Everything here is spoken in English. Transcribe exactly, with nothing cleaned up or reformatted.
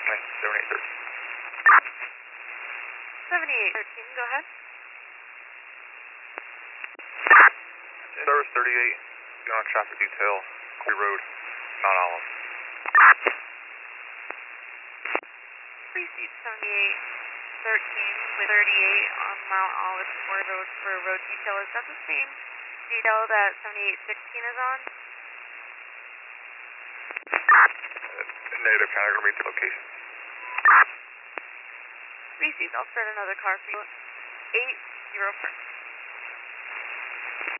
seventy-eight thirteen. seventy-eight thirteen, go ahead. Service thirty-eight, be on traffic detail, Clear Road, Mount Olive. Receive seventy-eight thirteen with thirty-eight on Mount Olive Ford Road for road detail. Is that the same detail that seventy-eight sixteen is on? Uh, negative, can I read the location? Received, I'll start another car for you. eight zero four.